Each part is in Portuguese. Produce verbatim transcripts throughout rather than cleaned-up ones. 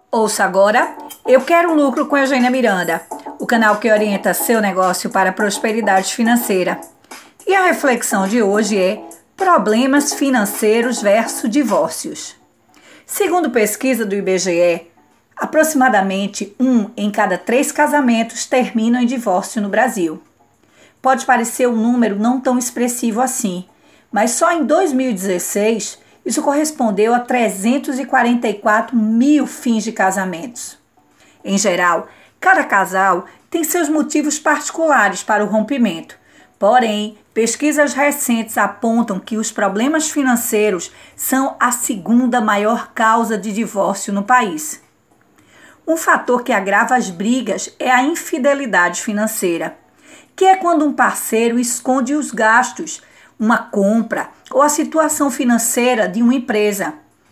Ouça agora Eu Quero Lucro com Eugênia Miranda, o canal que orienta seu negócio para a prosperidade financeira. E a reflexão de hoje é problemas financeiros versus divórcios. Segundo pesquisa do I B G E, aproximadamente um em cada três casamentos terminam em divórcio no Brasil. Pode parecer um número não tão expressivo assim, mas só em dois mil e dezesseis isso correspondeu a trezentos e quarenta e quatro mil fins de casamentos. Em geral, cada casal tem seus motivos particulares para o rompimento. Porém, pesquisas recentes apontam que os problemas financeiros são a segunda maior causa de divórcio no país. Um fator que agrava as brigas é a infidelidade financeira, que é quando um parceiro esconde os gastos, uma compra ou a situação financeira de uma empresa.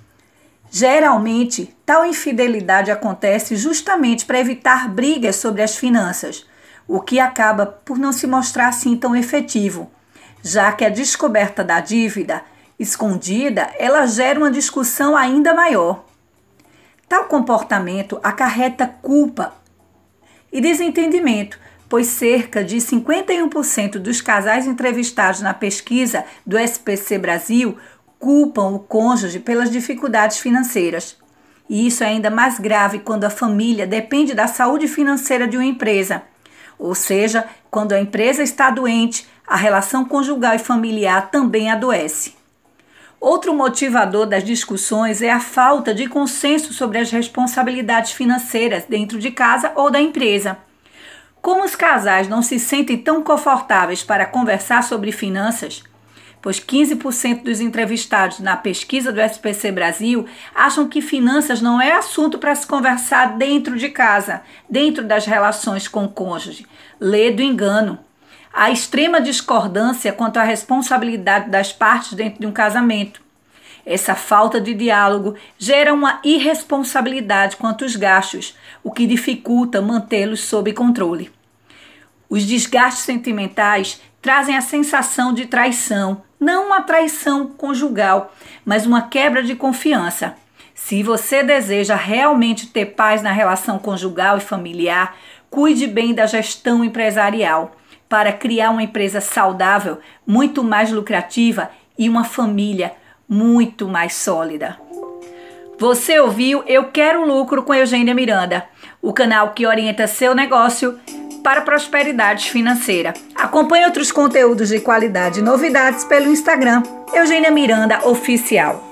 Geralmente, tal infidelidade acontece justamente para evitar brigas sobre as finanças, o que acaba por não se mostrar assim tão efetivo, já que a descoberta da dívida escondida, ela gera uma discussão ainda maior. Tal comportamento acarreta culpa e desentendimento, pois cerca de cinquenta e um por cento dos casais entrevistados na pesquisa do S P C Brasil culpam o cônjuge pelas dificuldades financeiras. E isso é ainda mais grave quando a família depende da saúde financeira de uma empresa. Ou seja, quando a empresa está doente, a relação conjugal e familiar também adoece. Outro motivador das discussões é a falta de consenso sobre as responsabilidades financeiras dentro de casa ou da empresa. Como os casais não se sentem tão confortáveis para conversar sobre finanças, pois quinze por cento dos entrevistados na pesquisa do S P C Brasil acham que finanças não é assunto para se conversar dentro de casa, dentro das relações com o cônjuge. Lê do engano. Há extrema discordância quanto à responsabilidade das partes dentro de um casamento. Essa falta de diálogo gera uma irresponsabilidade quanto aos gastos, o que dificulta mantê-los sob controle. Os desgastes sentimentais trazem a sensação de traição, não uma traição conjugal, mas uma quebra de confiança. Se você deseja realmente ter paz na relação conjugal e familiar, cuide bem da gestão empresarial para criar uma empresa saudável, muito mais lucrativa e uma família muito mais sólida. Você ouviu Eu Quero Lucro com Eugênia Miranda, o canal que orienta seu negócio para prosperidade financeira. Acompanhe outros conteúdos de qualidade e novidades pelo Instagram Eugênia Miranda Oficial.